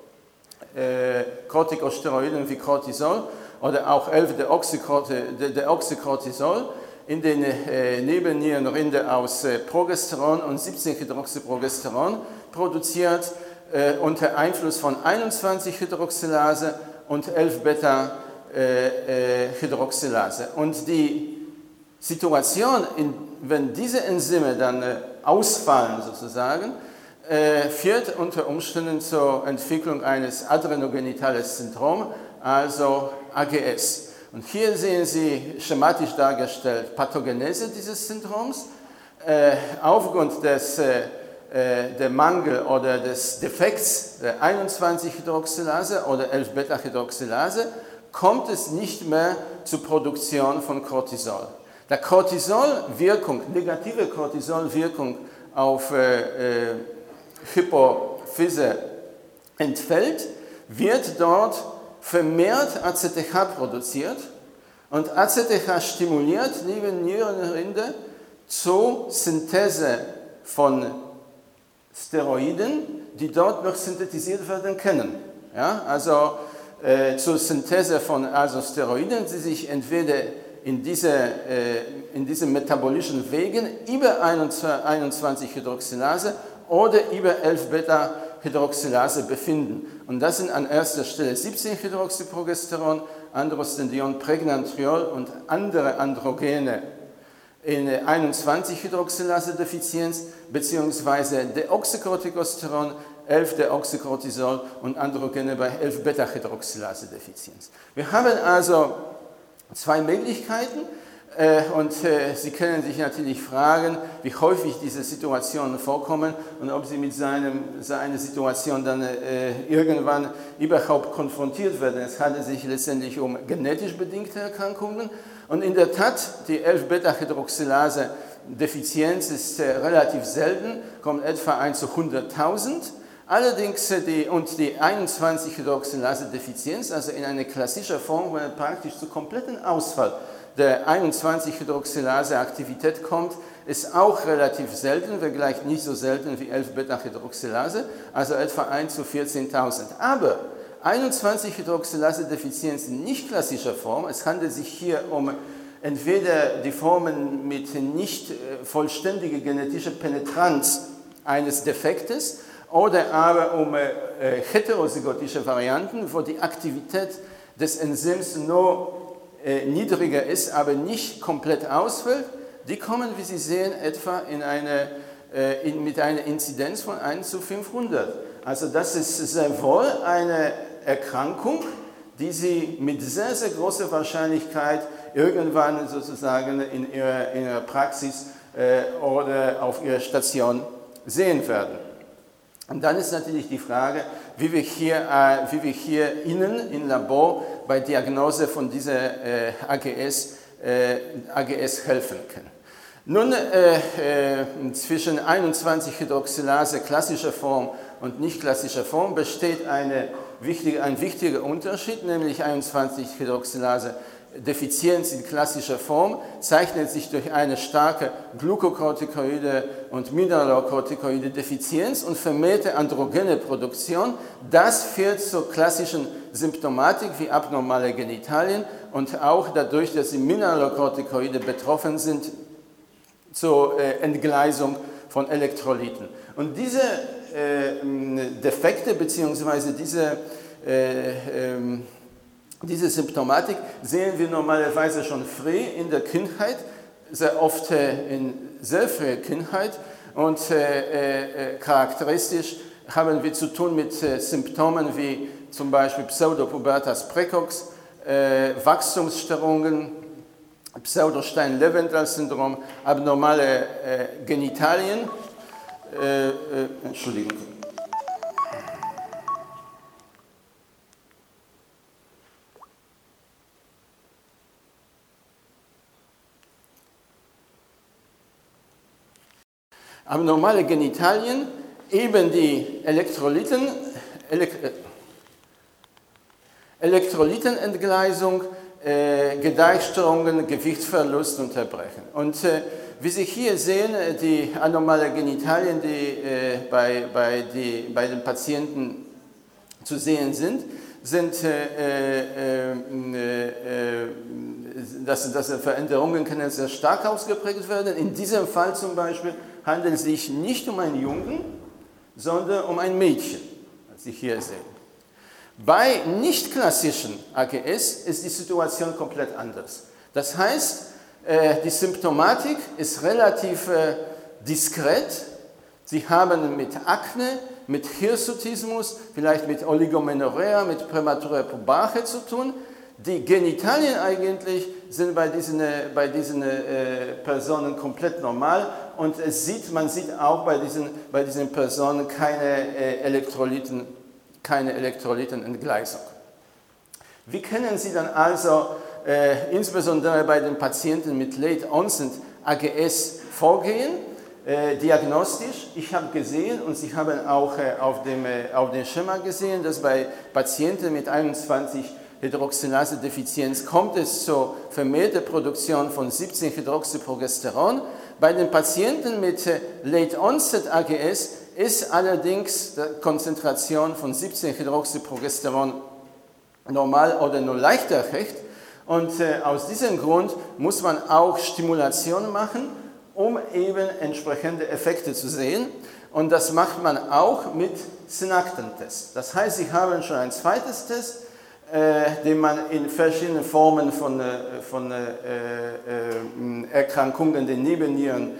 äh, Corticosteroiden wie Cortisol oder auch elf Deoxycortisol in den äh, Nebennierenrinde aus äh, Progesteron und siebzehn Hydroxyprogesteron produziert äh, unter Einfluss von einundzwanzig Hydroxylase und elf Beta-Hydroxylase. Äh, äh, und die Situation, in, wenn diese Enzyme dann äh, ausfallen sozusagen, äh, führt unter Umständen zur Entwicklung eines adrenogenitales Syndrom, also A G S. Und hier sehen Sie schematisch dargestellt Pathogenese dieses Syndroms. Äh, aufgrund des äh, der Mangel oder des Defekts der einundzwanzig Hydroxylase oder elf Beta-Hydroxylase kommt es nicht mehr zur Produktion von Cortisol. Der Cortisolwirkung, negative Cortisolwirkung auf äh, äh, Hypophyse entfällt, wird dort vermehrt A C T H produziert und A C T H stimuliert neben Nierenrinde zur Synthese von Steroiden, die dort noch synthetisiert werden können. Ja, also äh, zur Synthese von also Steroiden, die sich entweder in, diese, äh, in diesen metabolischen Wegen über einundzwanzig Hydroxylase oder über elf Beta-Hydroxylase befinden. Und das sind an erster Stelle siebzehn Hydroxyprogesteron, Androstenedion, Pregnantriol und andere Androgene in einundzwanzig Hydroxylase-Defizienz bzw. Deoxycorticosteron, elf Deoxycortisol und Androgene bei elf Beta-Hydroxylase-Defizienz. Wir haben also zwei Möglichkeiten. Und Sie können sich natürlich fragen, wie häufig diese Situationen vorkommen und ob Sie mit seinem, seiner Situation dann irgendwann überhaupt konfrontiert werden. Es handelt sich letztendlich um genetisch bedingte Erkrankungen. Und in der Tat, die elf Beta-Hydroxylase-Defizienz ist relativ selten, kommt etwa eins zu hunderttausend. Allerdings die, und die einundzwanzig Hydroxylase-Defizienz, also in einer klassischen Form, wo praktisch zu kompletten Ausfall der einundzwanzig Hydroxylase-Aktivität kommt, ist auch relativ selten, wenngleich nicht so selten wie elf Beta-Hydroxylase, also etwa eins zu vierzehntausend. Aber einundzwanzig Hydroxylase-Defizienz in nicht klassischer Form, es handelt sich hier um entweder die Formen mit nicht vollständiger genetischer Penetranz eines Defektes oder aber um äh, heterozygotische Varianten, wo die Aktivität des Enzyms nur niedriger ist, aber nicht komplett ausfällt, die kommen, wie Sie sehen, etwa in eine, in, mit einer Inzidenz von eins zu fünfhundert. Also das ist sehr wohl eine Erkrankung, die Sie mit sehr, sehr großer Wahrscheinlichkeit irgendwann sozusagen in Ihrer, in Ihrer Praxis äh, oder auf Ihrer Station sehen werden. Und dann ist natürlich die Frage, wie wir hier, äh, wie wir hier Ihnen im Labor bei Diagnose von dieser äh, A G S, äh, A G S helfen können. Nun, äh, äh, zwischen einundzwanzig Hydroxylase klassischer Form und nicht klassischer Form besteht eine wichtige, ein wichtiger Unterschied, nämlich einundzwanzig Hydroxylase Defizienz in klassischer Form zeichnet sich durch eine starke Glukokortikoide und Mineralokortikoide Defizienz und vermehrte androgene Produktion. Das führt zur klassischen Symptomatik wie abnormale Genitalien und auch dadurch, dass die Mineralokortikoide betroffen sind, zur äh, Entgleisung von Elektrolyten. Und diese äh, Defekte bzw. diese äh, äh, Diese Symptomatik sehen wir normalerweise schon früh in der Kindheit, sehr oft in sehr früher Kindheit und äh, äh, charakteristisch haben wir zu tun mit äh, Symptomen wie zum Beispiel Pseudopubertas precox, äh, Wachstumsstörungen, Pseudostein-Leventhal-Syndrom, abnormale äh, Genitalien, äh, äh, Entschuldigung. Abnormale Genitalien, eben die Elektrolyten, Elekt Elektrolytenentgleisung, äh, Gedeihstörungen, Gewichtsverlust und Erbrechen. Und äh, wie Sie hier sehen, die anormale Genitalien, die, äh, bei, bei, die bei den Patienten zu sehen sind, sind äh, äh, äh, dass, dass Veränderungen können sehr stark ausgeprägt werden. In diesem Fall zum Beispiel handelt es sich nicht um einen Jungen, sondern um ein Mädchen, was Sie hier sehen. Bei nicht klassischen A G S ist die Situation komplett anders. Das heißt, die Symptomatik ist relativ diskret. Sie haben mit Akne, mit Hirsutismus, vielleicht mit Oligomenorrhea, mit prämaturer Pubertät zu tun. Die Genitalien eigentlich sind bei diesen, bei diesen äh, Personen komplett normal und es sieht, man sieht auch bei diesen, bei diesen Personen keine, äh, Elektrolyten, keine Elektrolytenentgleisung. Wie können Sie dann also äh, insbesondere bei den Patienten mit Late Onset A G S vorgehen? Äh, diagnostisch, ich habe gesehen und Sie haben auch äh, auf, dem, äh, auf dem Schema gesehen, dass bei Patienten mit einundzwanzig Hydroxylase-Defizienz kommt es zur vermehrten Produktion von siebzehn Hydroxyprogesteron. Bei den Patienten mit Late Onset A G S ist allerdings die Konzentration von siebzehn Hydroxyprogesteron normal oder nur leicht erreicht. Und äh, aus diesem Grund muss man auch Stimulation machen, um eben entsprechende Effekte zu sehen. Und das macht man auch mit Synakten-Test. Das heißt, Sie haben schon ein zweites Test, Äh, den man in verschiedenen Formen von, äh, von äh, äh, Erkrankungen der Nebennierenrinde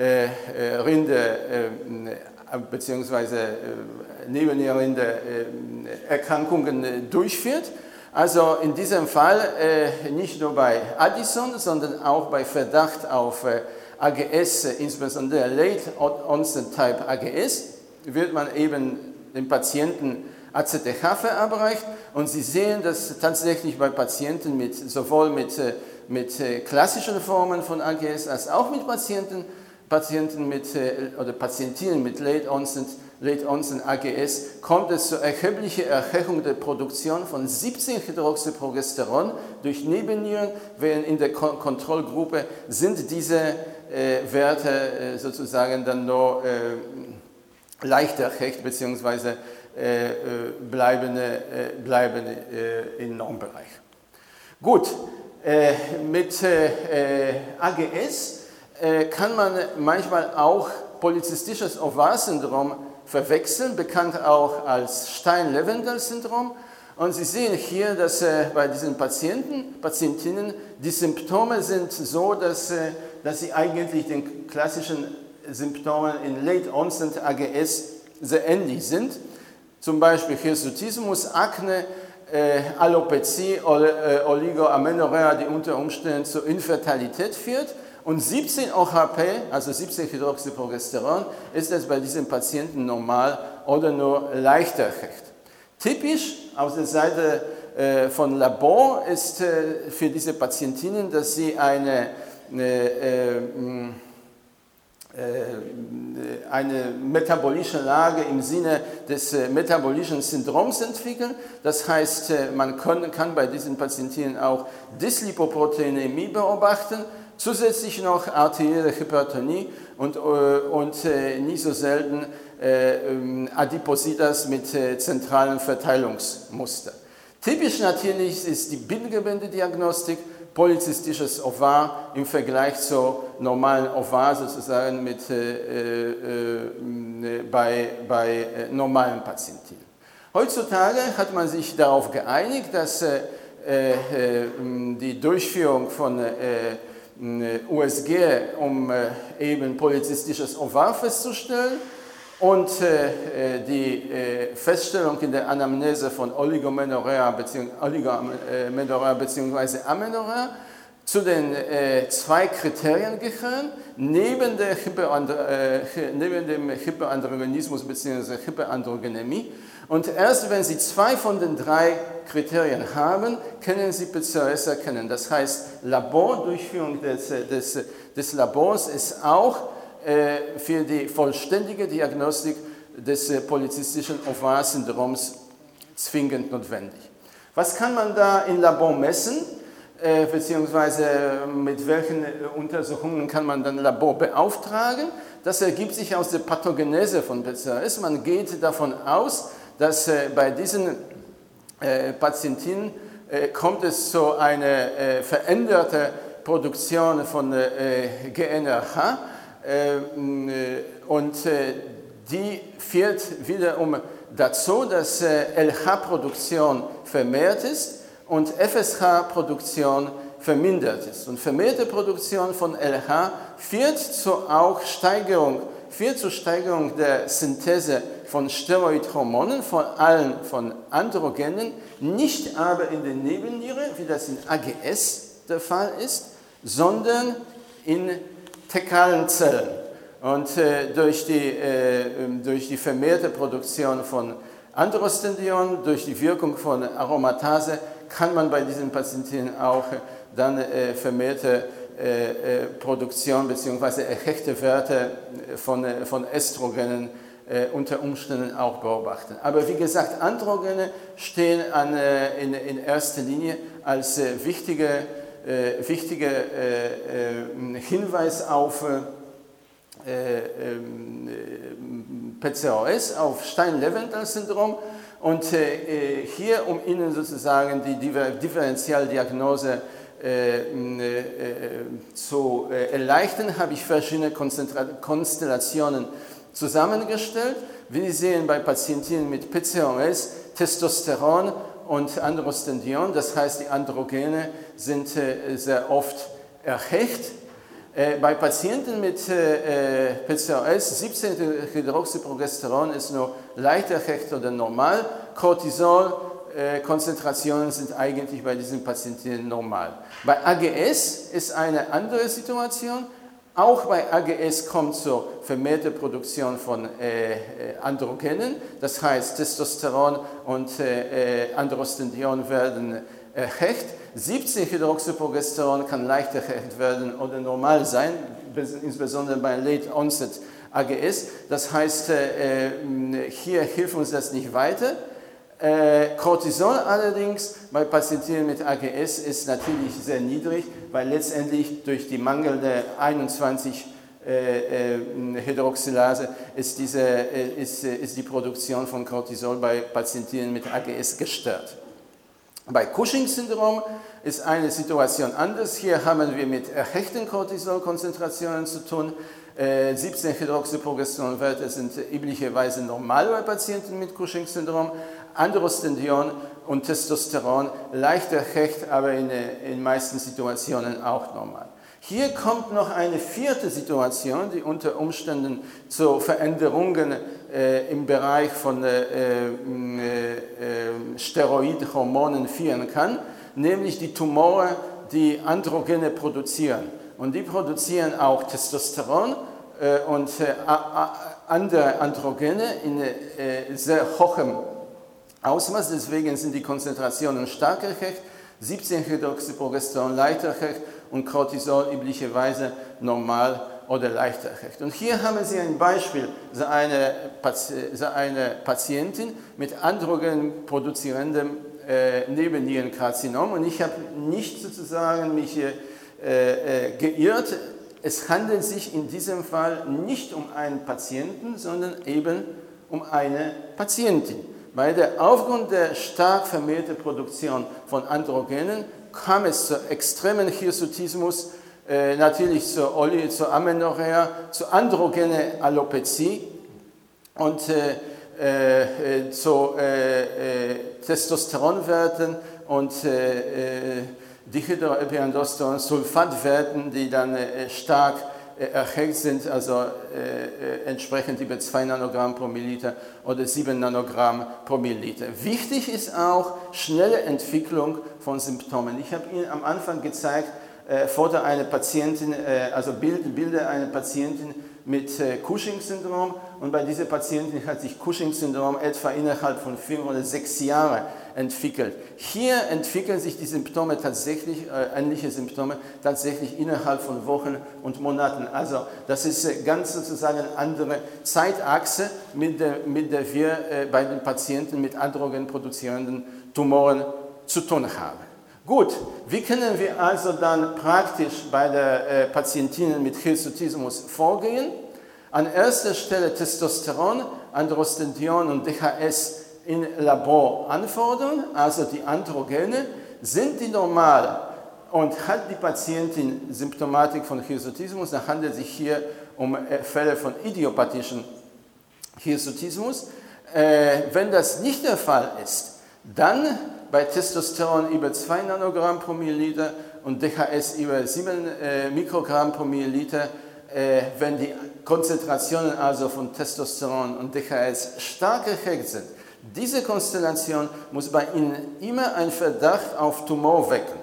äh, äh, bzw. Äh, Nebennierenrinde äh, Erkrankungen äh, durchführt. Also in diesem Fall äh, nicht nur bei Addison, sondern auch bei Verdacht auf äh, A G S, äh, insbesondere Late Onset Type A G S, wird man eben dem Patienten A C T H verabreicht und Sie sehen, dass tatsächlich bei Patienten mit, sowohl mit, äh, mit äh, klassischen Formen von A G S als auch mit Patienten, Patienten mit, äh, oder Patientinnen mit Late Onset Late Onset A G S kommt es zu erheblicher Erhöhung der Produktion von siebzehn Hydroxyprogesteron durch Nebennieren, während in der Kon Kontrollgruppe sind diese äh, Werte äh, sozusagen dann nur äh, leicht erhöht bzw. Äh, bleiben, äh, bleiben äh, im Normbereich. Gut, äh, mit äh, A G S äh, kann man manchmal auch polyzystisches Ovar-Syndrom verwechseln, bekannt auch als Stein-Levendal-Syndrom. Und Sie sehen hier, dass äh, bei diesen Patienten, Patientinnen die Symptome sind so, dass, äh, dass sie eigentlich den klassischen Symptomen in Late Onset A G S sehr ähnlich sind. Zum Beispiel Hirsutismus, Akne, äh, Alopezie, Ol äh, Oligoamenorrhea, die unter Umständen zur Infertilität führt. Und siebzehn O H P, also siebzehn Hydroxyprogesteron, ist es bei diesen Patienten normal oder nur leicht erhöht. Typisch auf der Seite äh, von Labor ist äh, für diese Patientinnen, dass sie eine, äh, äh, eine metabolische Lage im Sinne des äh, metabolischen Syndroms entwickeln. Das heißt, äh, man kann, kann bei diesen Patientinnen auch Dyslipoproteinämie beobachten, zusätzlich noch arterielle Hypertonie und, und äh, nicht so selten äh, Adipositas mit äh, zentralen Verteilungsmuster. Typisch natürlich ist die Bindegewebediagnostik, polyzystisches Ovar im Vergleich zur normalen Ovar sozusagen mit, äh, äh, bei, bei äh, normalen Patienten. Heutzutage hat man sich darauf geeinigt, dass äh, äh, die Durchführung von äh, U S G, um äh, eben polyzystisches Ovar festzustellen und äh, die äh, Feststellung in der Anamnese von Oligomenorrhea bzw. Amenorrhea zu den äh, zwei Kriterien gehören, neben, der äh, neben dem Hyperandrogenismus bzw. Hyperandrogenemie. Und erst wenn Sie zwei von den drei Kriterien haben, können Sie P C O S erkennen. Das heißt, Labordurchführung des, des, des Labors ist auch äh, für die vollständige Diagnostik des äh, polyzystischen Ovar-Syndroms zwingend notwendig. Was kann man da im Labor messen, äh, beziehungsweise mit welchen äh, Untersuchungen kann man dann Labor beauftragen? Das ergibt sich aus der Pathogenese von P C O S. Man geht davon aus, dass äh, bei diesen äh, Patientinnen äh, kommt es zu einer äh, veränderten Produktion von äh, G N R H äh, und äh, die führt wiederum dazu, dass äh, L H-Produktion vermehrt ist und F S H-Produktion vermindert ist. Und vermehrte Produktion von L H führt zu auch Steigerung, führt zur Steigerung der Synthese von Steroidhormonen, vor allem von Androgenen, nicht aber in der Nebenniere, wie das in A G S der Fall ist, sondern in thekalen Zellen. Und äh, durch, die, äh, durch die vermehrte Produktion von Androstendion, durch die Wirkung von Aromatase, kann man bei diesen Patienten auch dann äh, vermehrte äh, äh, Produktion bzw. erhöhte Werte von, äh, von Östrogenen äh, unter Umständen auch beobachten. Aber wie gesagt, Androgene stehen an, äh, in, in erster Linie als äh, wichtiger äh, wichtige, äh, äh, Hinweis auf äh, äh, P C O S, auf Stein-Levendal-Syndrom. Und äh, hier, um Ihnen sozusagen die Differentialdiagnose äh, äh, zu äh, erleichtern, habe ich verschiedene Konstellationen zusammengestellt. Wie Sie sehen, bei Patienten mit P C O S, Testosteron und Androstendion, das heißt, die Androgene sind äh, sehr oft erhöht. Äh, bei Patienten mit äh, P C O S, siebzehn Hydroxyprogesteron ist nur leicht erhöht oder normal. Cortisol äh, Konzentrationen sind eigentlich bei diesen Patienten normal. Bei A G S ist eine andere Situation. Auch bei A G S kommt zur vermehrten Produktion von äh, Androgenen, das heißt Testosteron und äh, Androstendion werden erhöht. siebzehn Hydroxyprogesteron kann leicht erhöht werden oder normal sein, insbesondere bei Late Onset A G S. Das heißt, äh, hier hilft uns das nicht weiter. Äh, Cortisol allerdings bei Patienten mit A G S ist natürlich sehr niedrig, weil letztendlich durch die mangelnde einundzwanzig äh, äh, Hydroxylase ist, diese, äh, ist, äh, ist die Produktion von Cortisol bei Patienten mit A G S gestört. Bei Cushing-Syndrom ist eine Situation anders. Hier haben wir mit erhöhten Cortisolkonzentrationen zu tun. Äh, siebzehn Hydroxyprogesteronwerte sind üblicherweise normal bei Patienten mit Cushing-Syndrom. Androstendion und Testosteron leicht erhöht, aber in den meisten Situationen auch normal. Hier kommt noch eine vierte Situation, die unter Umständen zu Veränderungen äh, im Bereich von äh, äh, äh, Steroidhormonen führen kann, nämlich die Tumore, die Androgene produzieren. Und die produzieren auch Testosteron äh, und äh, andere Androgene in äh, sehr hohem Ausmaß, deswegen sind die Konzentrationen stark erhöht, siebzehn Hydroxyprogesteron leicht erhöht und Cortisol üblicherweise normal oder leicht erhöht. Und hier haben Sie ein Beispiel, so eine, so eine Patientin mit Androgen produzierendem äh, Nebennierenkarzinom, und ich habe nicht sozusagen mich äh, äh, geirrt. Es handelt sich in diesem Fall nicht um einen Patienten, sondern eben um eine Patientin. Weil der, aufgrund der stark vermehrten Produktion von Androgenen kam es zu extremen Hirsutismus, äh, natürlich zur, Oli, zur Amenorrhea, zu androgene Alopezie und äh, äh, zu äh, äh, Testosteronwerten und äh, äh, Dihydroepiandrosterone-Sulfatwerten, die dann äh, stark erhöht sind, also äh, entsprechend über zwei Nanogramm pro Milliliter oder sieben Nanogramm pro Milliliter. Wichtig ist auch schnelle Entwicklung von Symptomen. Ich habe Ihnen am Anfang gezeigt, äh, Foto einer Patientin, äh, also Bild, Bilder einer Patientin mit äh, Cushing-Syndrom, und bei dieser Patientin hat sich Cushing-Syndrom etwa innerhalb von vier oder sechs Jahren entwickelt. Hier entwickeln sich die Symptome tatsächlich, äh, ähnliche Symptome tatsächlich innerhalb von Wochen und Monaten. Also das ist äh, ganz sozusagen eine andere Zeitachse, mit der, mit der wir äh, bei den Patienten mit Androgen produzierenden Tumoren zu tun haben. Gut, wie können wir also dann praktisch bei der äh, Patientinnen mit Hirsutismus vorgehen? An erster Stelle Testosteron, Androstendion und D H S in Labor anfordern, also die Androgene. Sind die normal und hat die Patientin Symptomatik von Hirsutismus, dann handelt es sich hier um Fälle von idiopathischen Hirsutismus. Äh, wenn das nicht der Fall ist, dann bei Testosteron über zwei Nanogramm pro Milliliter und D H S über sieben äh, Mikrogramm pro Milliliter, äh, wenn die Konzentrationen also von Testosteron und D H S stark erhöht sind. Diese Konstellation muss bei Ihnen immer einen Verdacht auf Tumor wecken.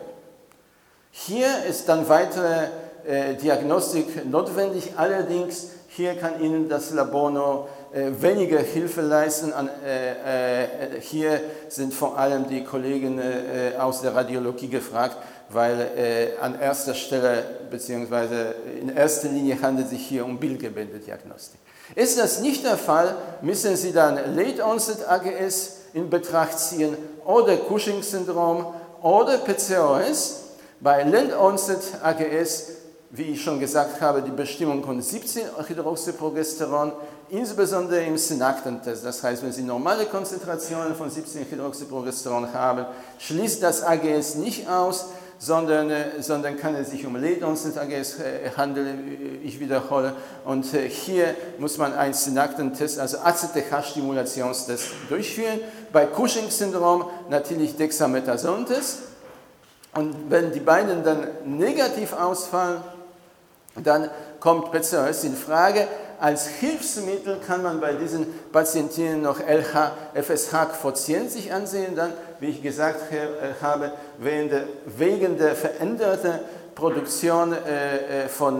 Hier ist dann weitere äh, Diagnostik notwendig, allerdings hier kann Ihnen das Labor noch äh, weniger Hilfe leisten. An, äh, äh, hier sind vor allem die Kollegen äh, aus der Radiologie gefragt, weil äh, an erster Stelle bzw. in erster Linie handelt es sich hier um Bildgebändediagnostik. Ist das nicht der Fall, müssen Sie dann Late Onset A G S in Betracht ziehen oder Cushing-Syndrom oder P C O S. Bei Late Onset A G S, wie ich schon gesagt habe, die Bestimmung von siebzehn Hydroxyprogesteron, insbesondere im Synactentest. Das heißt, wenn Sie normale Konzentrationen von siebzehn Hydroxyprogesteron haben, schließt das A G S nicht aus, sondern, sondern kann es sich um Late Onset A G S handeln, ich wiederhole. Und hier muss man einen Synactentest, also A C T H-Stimulationstest durchführen. Bei Cushing-Syndrom natürlich Dexamethason-Test. Und wenn die beiden dann negativ ausfallen, dann kommt P C O S in Frage. Als Hilfsmittel kann man bei diesen Patientinnen noch L H F S H-Quotient sich ansehen, dann, wie ich gesagt habe, wegen der veränderten Produktion von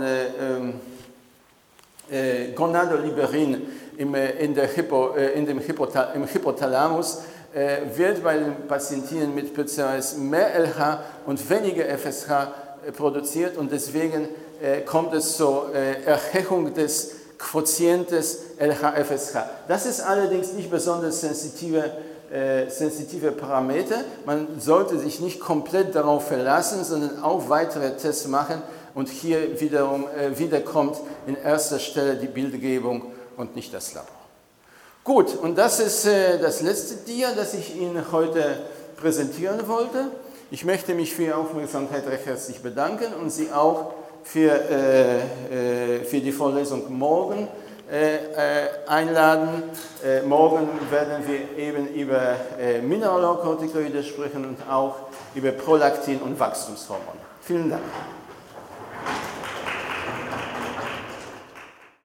Gonadoliberin im, in der Hypo, in dem Hypothal im Hypothalamus wird bei den Patientinnen mit P C O S mehr L H und weniger F S H produziert und deswegen kommt es zur Erhöhung des Quotientes L H F S H. Das ist allerdings nicht besonders sensitive, äh, sensitive Parameter. Man sollte sich nicht komplett darauf verlassen, sondern auch weitere Tests machen. Und hier wiederum äh, wieder kommt in erster Stelle die Bildgebung und nicht das Labor. Gut, und das ist äh, das letzte Dia, das ich Ihnen heute präsentieren wollte. Ich möchte mich für Ihre Aufmerksamkeit recht herzlich bedanken und Sie auch für, äh, für die Vorlesung morgen äh, einladen. Äh, morgen werden wir eben über äh, Mineralokortikoide sprechen und auch über Prolaktin und Wachstumshormone. Vielen Dank.